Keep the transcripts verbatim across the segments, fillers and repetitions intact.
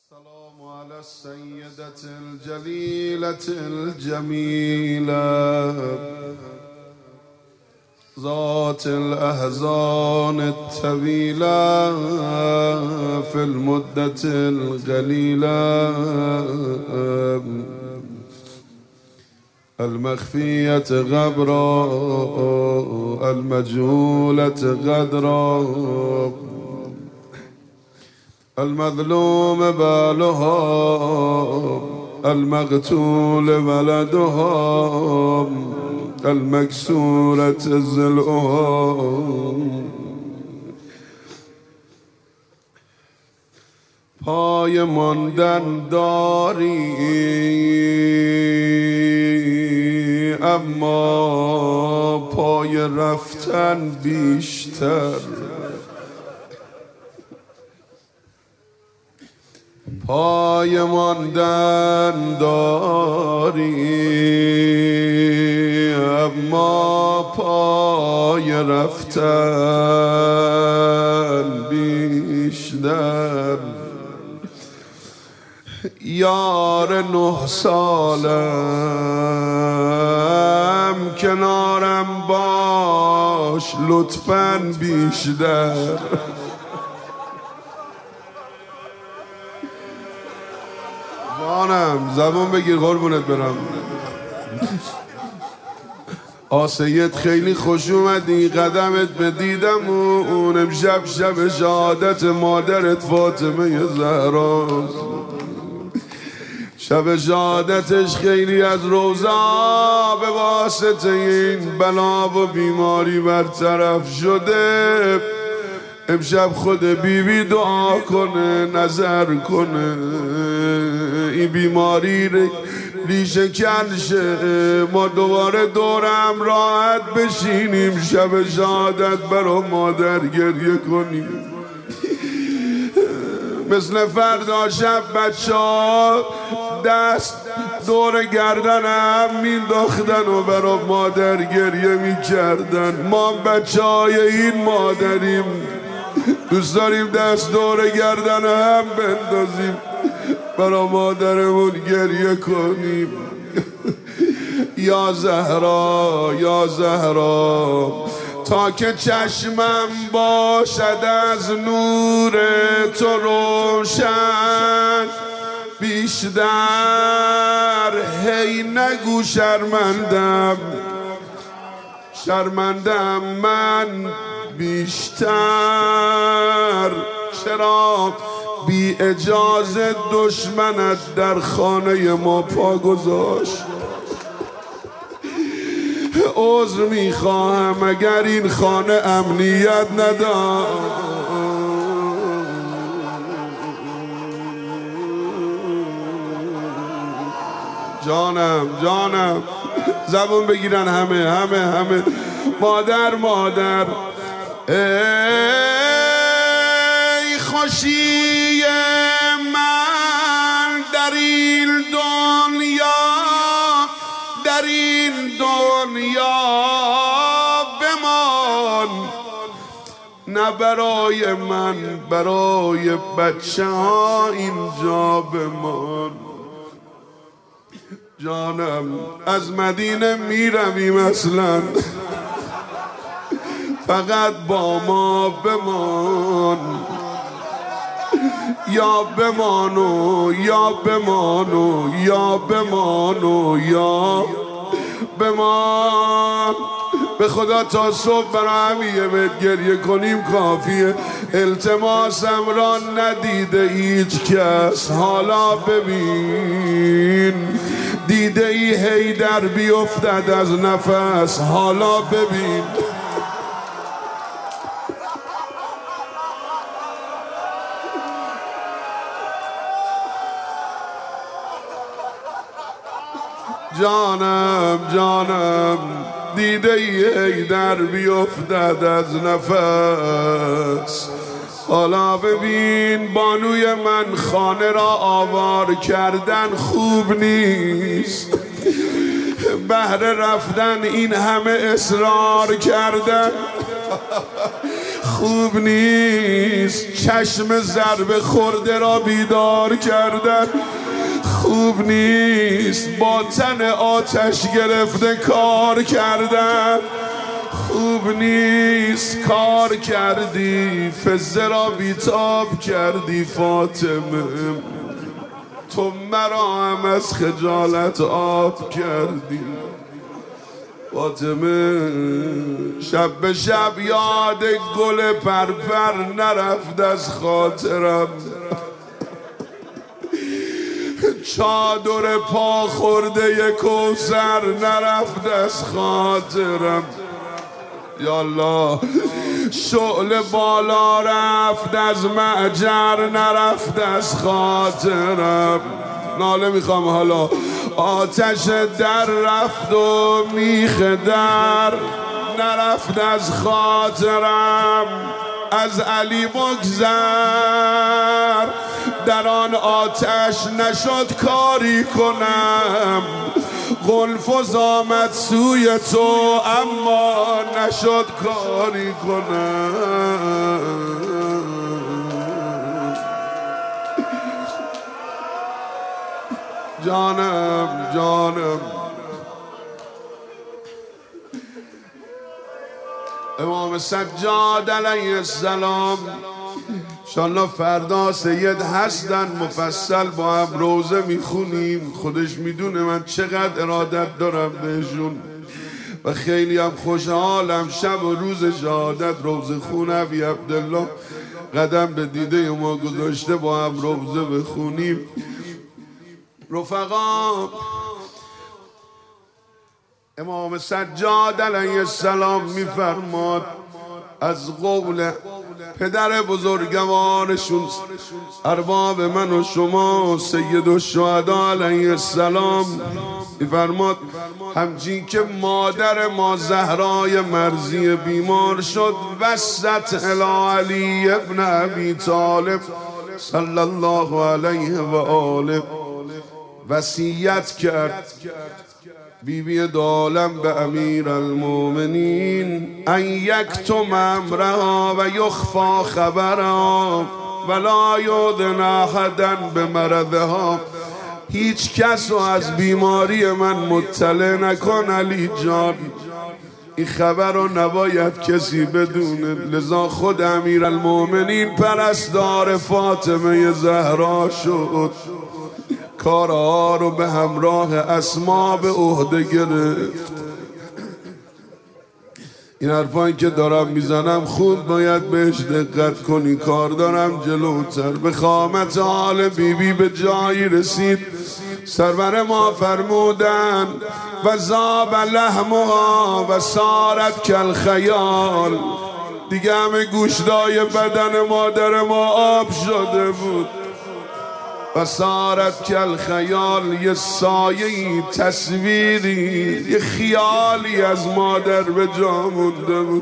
السلام على السيدة الجليلة الجميلة ذات الأحزان الطويلة في المدة القليلة المخفية غبرا المجهولة غدرا المظلوم بالها المقتول ولدها المكسورة ضلعها پای ماندن داری اما پای رفتن بیشتر پای ماندن داری اما پای رفتن بیشتر یار نه سالم کنارم باش لطفاً بیشتر جانم زبون بگیر قربونت برم. آسیت خیلی خوش اومدی قدمت به دیدم و اون امشب شب شهادت مادرت فاطمه زهراست. شب شهادتش خیلی از روزا به واسطه این بلا و بیماری برطرف شده. امشب خود بیبی بی دعا کنه نظر کنه این بیماری ریشه کن شه ما دوباره دورم راحت بشینیم شب شهادت برا مادر گریه کنیم. مثل فردا شب بچه ها دست دور گردنم مینداختن و برا مادر گریه میکردن. ما بچه های این مادریم دوست داریم دست دور گردن هم بندازیم برا مادرمون گریه کنیم. یا زهرا یا زهرا تا که چشمم باشد از نور تو روشن بیشتر هی نگو شرمندم شرمندم من بیشتر. چرا بی اجازه دشمنت در خانه ما پا گذاشت؟ عذر میخواهم اگر این خانه امنیت نداشت. جانم جانم زبون بگیرن همه همه همه. مادر مادر ای خوشی من در این دنیا در این دنیا بمان نه برای من برای بچه ها اینجا بمان. جانم از مدینه میرویم اصلا فقط با ما بمان یا بمانو یا بمانو یا بمانو یا بمان. به خدا تا صبح برای همیه بهت گریه کنیم کافیه. التماسم را ندیده هیچ کس حالا ببین دیده ای حیدر بیفتد از نفس حالا ببین. جانم جانم دیده ای در بیفتد از نفس حالا ببین. بانوی من خانه را آوار کردن خوب نیست بهر رفتن این همه اصرار کردن خوب نیست چشم ضربه خورده را بیدار کردن، خوب نیست با تن آتش گرفته کار کردن، خوب نیست کار کردی فزه را بیتاب کردی فاطمه، تو مرا هم از خجالت آب کردی فاطمه. شب به شب یاد گل پرپر نرفت از خاطرم، چادر پا خورده کوثر نرفت از خاطرم. یا الله شعله بالا رفت از معجر نرفت از خاطرم. ناله میخوام حالا آتش در رفت و میخ در نرفت از خاطرم. از علی بگذر در آن آتش نشد کاری کنم، قلفز آمد سوی تو اما نشد کاری کنم. جانم جانم امام سجاد علیه السلام انشالله فردا سید هستن مفصل با هم روزه میخونیم. خودش میدونه من چقدر ارادت دارم بهشون و خیلی هم خوشحالم. شب و روز شهادت روزه خون ابی عبدالله قدم به دیده ما گذاشته با هم روزه بخونیم. رفقا امام سجاد علیه السلام میفرماد از قول پدر بزرگوارشون ارباب من و شما سید الشهدا علیه السلام میفرماد همچین که مادر ما زهرای مرضی بیمار شد وسط الی علی ابن ابی طالب صلی الله علیه و آله وصیت کرد بیبی دالم به امیر المومنین ان یکتم امرها و یخفا خبرها ولا یؤذن احدا بمرضها. هیچ کس رو از بیماری من مطلع نکن علی جان، این خبر رو نباید کسی بدونه. لذا خود امیر المومنین پرستار فاطمه زهرا شد، کارها رو به همراه اسما به عهده گرفت. این حرفایی که دارم میزنم خود باید بهش دقت کنی. کار دارم جلوتر. به خامت حال بیبی به جایی رسید سرور ما فرمودن و ذاب لحمها و صارت کالخیال. دیگه همه گوشتای بدن مادر ما آب شده بود و صارت کالخیال، یه سایه‌ای تصویری یه خیالی از مادر به جا مونده بود.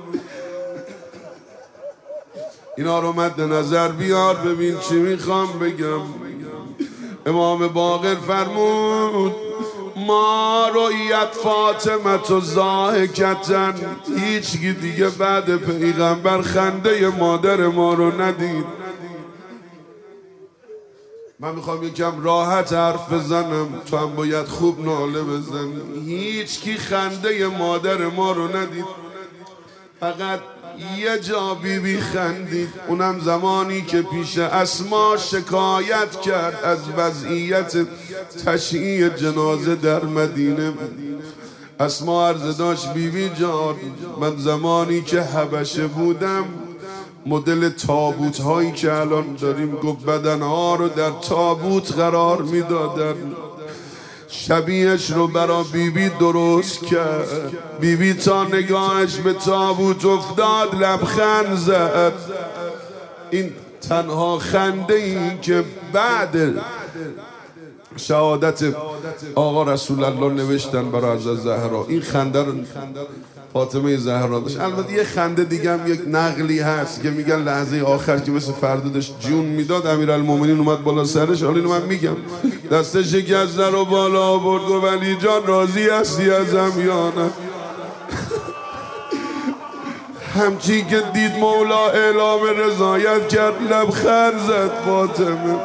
اینا رو مد نظر بیار ببین چی میخوام بگم. امام باقر فرمود ما رؤیت فاطمه و ضاحکتن، هیچ دیگه بعد پیغمبر خنده مادر ما رو ندید. من میخوام یکم راحت حرف بزنم، تو هم باید خوب ناله بزنی. هیچ کی خنده مادر ما رو ندید، فقط یه جا بی بی خندید، اونم زمانی که پیش اسما شکایت کرد از وضعیت تشییع جنازه در مدینه. اسما عرض داشت بی بی جان من زمانی که حبشه بودم مدل تابوت هایی که الان داریم گفت بدن ها رو در تابوت قرار میدادن، شبیهش رو برا بیبی درست کرد. بیبی تا نگاهش به تابوت افتاد لبخند زد. این تنها خنده این که بعد شهادت آقا رسول الله نوشتن برای حضرت زهرا، این خنده رو فاطمه زهرا داشت. البته یه خنده دیگه هم یک نقلی هست که میگن لحظه آخر که مثل فردا داشت جون میداد امیرالمومنین اومد بالا سرش. حالا اینو من میگم دستش شکسته رو بالا برد و ولی جان راضی هستی ازم یا نه؟ همچین که دید مولا اعلام رضایت کرد لبخند زد فاطمه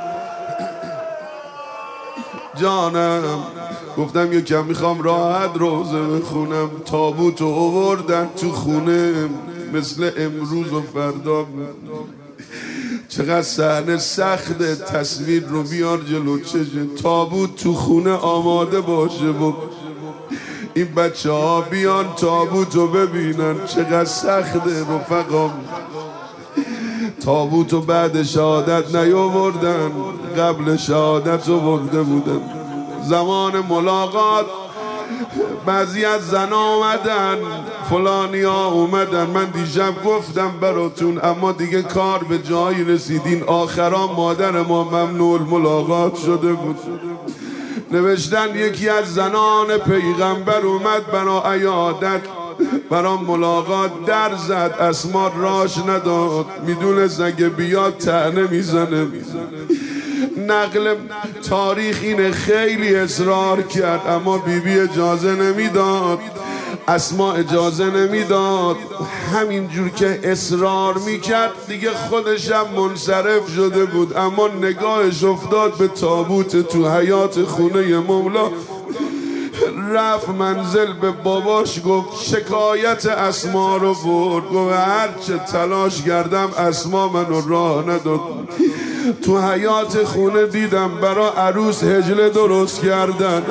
جانم. گفتم یکم میخوام راحت روزه بخونم. تابوتو آوردن تو خونه مثل امروز و فردا. چقدر صحنه سخته، تصویر رو بیار جلو چشه. تابوت تو خونه آماده باشه و این بچه ها بیان تابوت رو ببینن چقدر سخته رفقا. تابوت رو بعد شهادت نیاوردن، قبل شهادت رو برده بودن. زمان ملاقات بعضی از زن آمدن، فلانی ها اومدن. من دیشب گفتم براتون اما دیگه کار به جایی رسیدین. آخرا مادر ما ممنوع ملاقات شده بود. نوشتن یکی از زنان پیغمبر اومد برا عیادت، برا ملاقات در زد. اسما راش نداد، میدونست اگه بیاد طعنه میزنه. نقل تاریخ اینه خیلی اصرار کرد اما بیبی اجازه نمیداد، اسما اجازه نمیداد. همینجور که اصرار میکرد دیگه خودشم منصرف شده بود. اما نگاهش افتاد به تابوت تو حیات خونه مولا. رفت منزل به باباش گفت شکایت اسما رو برد. گفت هرچه تلاش کردم اسما منو راه نداد. تو حیات خونه دیدم برا عروس هجله درست کردن.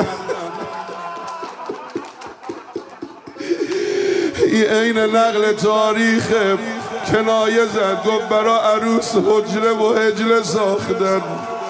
این عین نقل تاریخه. کنایه زد گفت برا عروس حجره و هجله ساختن.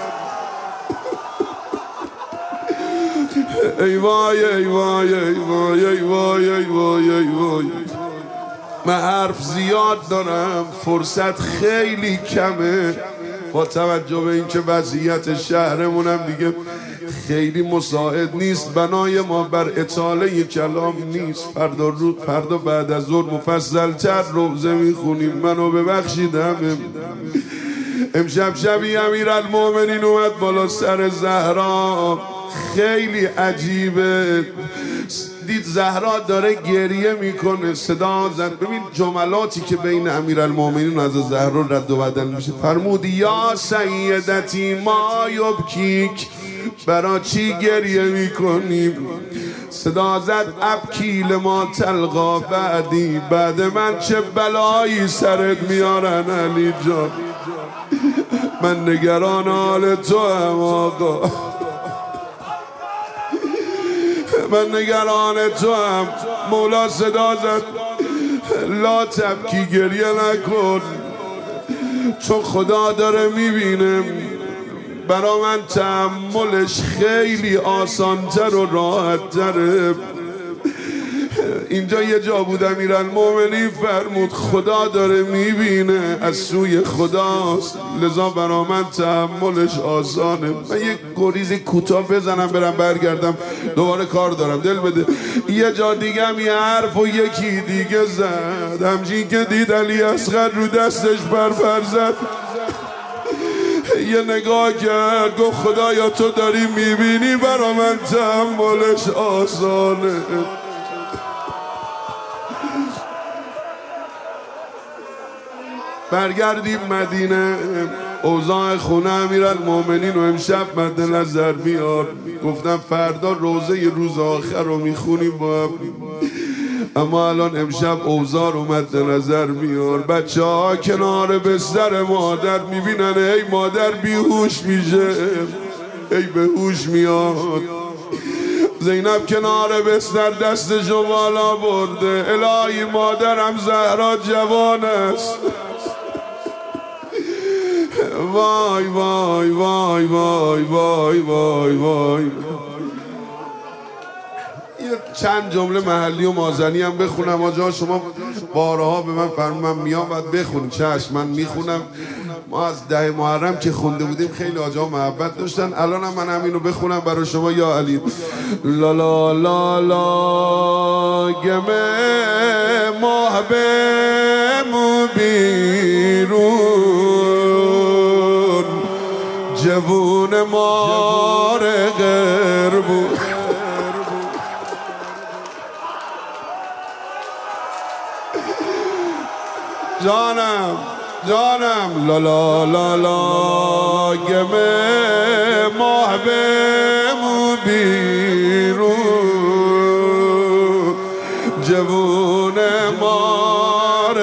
ای وای ای وای ای وای ای وای ای وای ای وای. من حرف زیاد دارم، فرصت خیلی کمه. با توجه به اینکه وضعیت شهرمونم دیگه خیلی مساعد نیست، بنای ما بر اطاله کلام نیست. فردا رو فردا بعد از ظهر مفصل‌تر روزه میخونیم. منو ببخشید همه. امشب شبی امیرالمومنین اومد بالا سر زهرا. خیلی عجیبه، دید زهرا داره گریه میکنه، صدا زد. ببین جملاتی که بین امیرالمومنین و از زهرا رد و بدل میشه. فرمود یا سیدتی ما یبکیک، برا چی گریه میکنیم؟ صدا زد ابکی لما تلقا بعدی، بعد من چه بلایی سرت میارن علی جان. من نگران حال تو هم آقا، من نگران تو هم. مولا صدا زد لا تبکی، گریه نکن چون خدا داره میبینه. برا من تحملش خیلی آسانتر و راحت تره. اینجا یه جا بود امیرالمومنین فرمود خدا داره میبینه، از سوی خداست، لذا برا من تحملش آسانه. من یک گریز کوتاه بزنم برم برگردم، دوباره کار دارم، دل بده. یه جا دیگه هم یه حرف و یکی دیگه زد. همچین که دید علی اصغر رو دستش برفر زد، یه نگاه کرد گفت خدایا تو داری میبینی، برا من تحملش آسانه. برگردیم مدینه. اوضاع خونه امیرالمومنین و امشب مد نظر بیار. گفتم فردا روزه روز آخر رو میخونیم با هم، اما الان امشب اوضاع رو مد نظر بیار. بچه ها کنار بستر مادر میبینن ای مادر بیهوش میشه، ای به هوش میاد. زینب کنار بستر دستشو بالا برده، الهی مادرم زهرا جوان است. وای وای وای وای وای وای وای. یه چند جمله محلی و مازنی هم بخونم آجا. شما بارها به من فرمودن میام باید بخونیم. چشم من میخونم. ما از ده محرم که خونده بودیم خیلی آجا محبت داشتن. الان هم من همینو بخونم برای شما یا علی. لا لا لا لا گمه محبه بیرون، جوون مار غربو. جانم جانم لا لا لا لا گمه ماه بمو بیرون جوون مار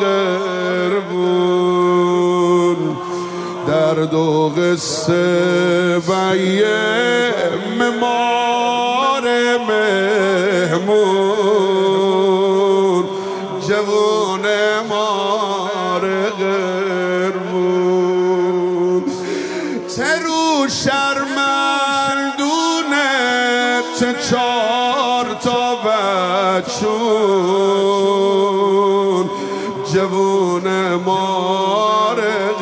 قربون درد و قصه بیه مار مهمون جوون مار قربون ترو شرمندونه چه چار تا بچون جوون مار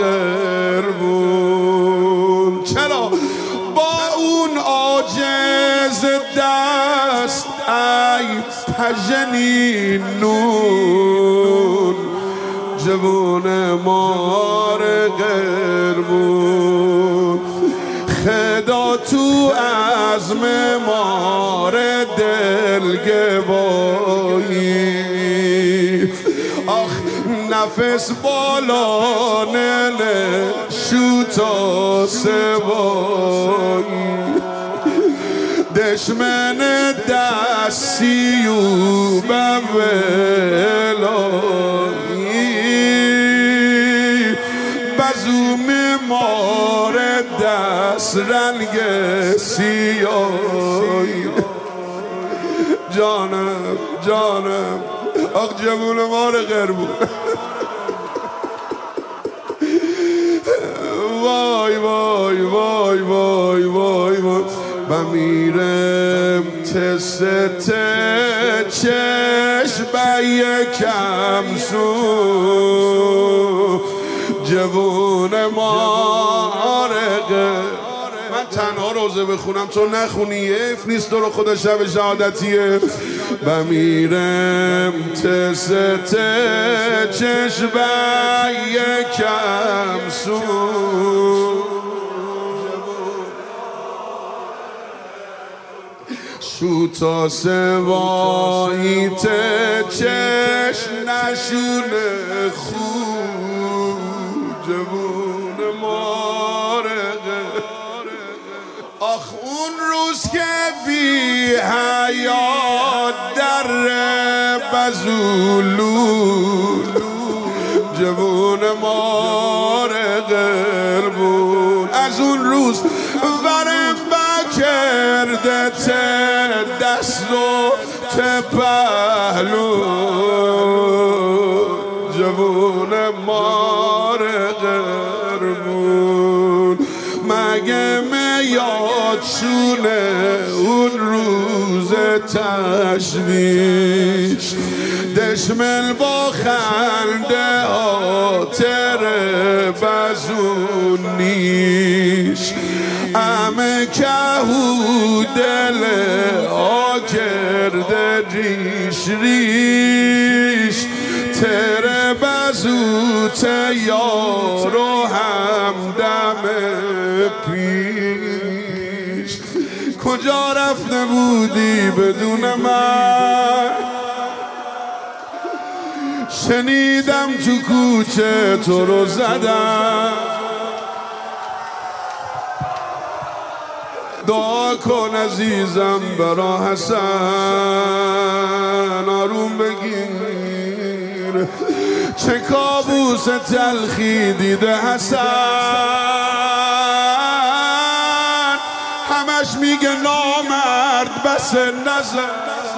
قربون چرا با اون عاجز دست ای پژنینون جوون مار قربون خدا تو عزم مار دلگبایی آخ نفس بالا نله شوتا سبایی دشمن دستیو بولایی بزوم مار دست رنگ سیایی جانم جانم آخ جوون مار قربون وای وای وای وای وای وای بمیرم تست چشم یکم سو جوون مار قربون من تنها روزه بخونم تو نخونی حیف نیست تو رو خدا شب شهادتیه بمیرم تست چشم یکم سو شوتا سوایی ته چشم نشونه خوب جوون مارقه آخ اون روز که بی حیات در بزولون جوون مارقه بود از اون روز ورم بکرده ته دست و ته پهلو جوون مارقه بود مگه میاد شونه اون روز تشویش دشمل با خنده آتر بزونیش امه کهو دل آ کرده ریش ریش تر بزوت یارو همدم پیش کجا رفته بودی بدون من شنیدم تو کوچه تو رو زدم دعا کن عزیزم برا حسن آروم بگیر چه کابوس تلخی دیده حسن همش میگه نامرد بس نزن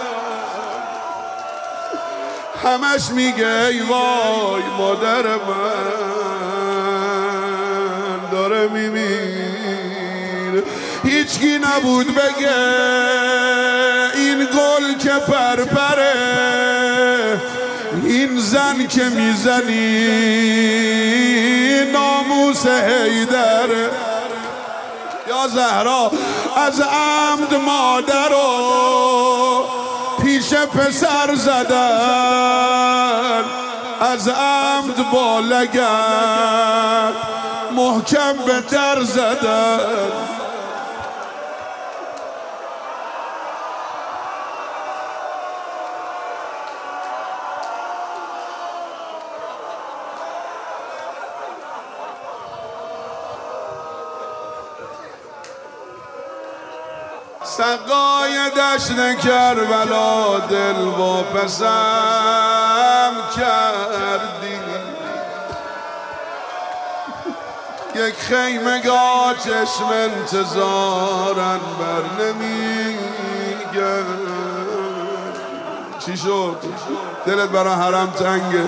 همش میگه ای وای مادر من داره میمیره هیچکی نبود بگه این گل که پرپره این زن که میزنی ناموس حیدره یا زهرا از عمد مادر رو پیش پسر زدن از عمد با لگد محکم به در زدن سقای دشت کربلا دل و پسم کردی، یک خیمگاه چشم انتظارن بر نمیگرد. چی شد؟ دلت برا حرم تنگه؟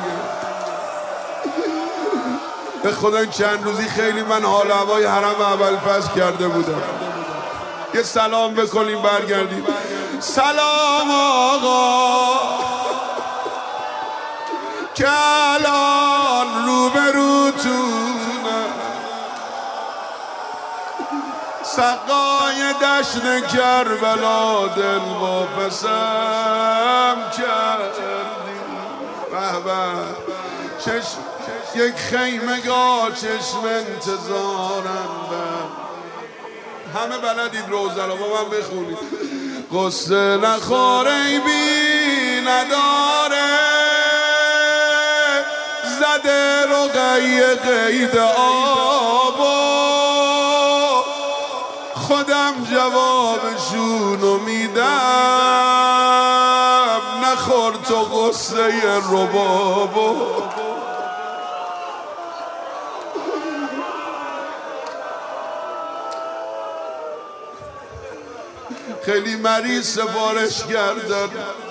به خدا این چند روزی خیلی من حال هوای حرم اول فصل کرده بودم. یه سلام بکنیم برگردیم. سلام آقا که الان روبروتونم، سقای دشت کربلا دل و پسم کردی. به به چشم یک خیمگاه چشم انتظارم بر. همه بلدید روزه رو با من بخونید. قصه نخوره ای بی نداره، زده رو قیه قید آبا، خودم جوابشونو میدم، نخور تو قصه ربابو. خیلی مریض سفارش کردن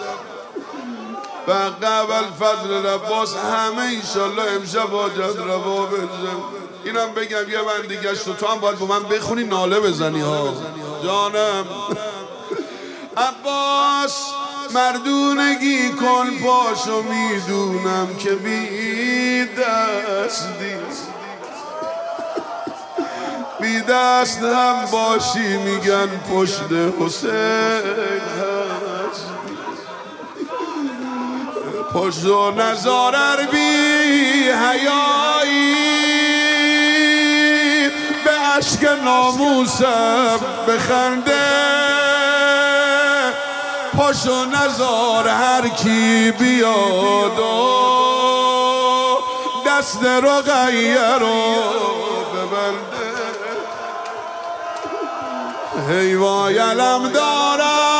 و قبل فضل عباس همه ایشالله امشب حاجت روا بشه. اینم بگم یه من دیگه شد، تو هم باید با من بخونی ناله بزنی ها جانم. عباس مردونگی کن پاشو، میدونم که بی دستی، بی دست هم باشی میگن پشت حسین هستی. پشت و نزارر بی حیایی، به عشق ناموسم بخنده، پشت و نزار هر کی بیاد و دست رقیه رو ببنده. هی وای علم دارم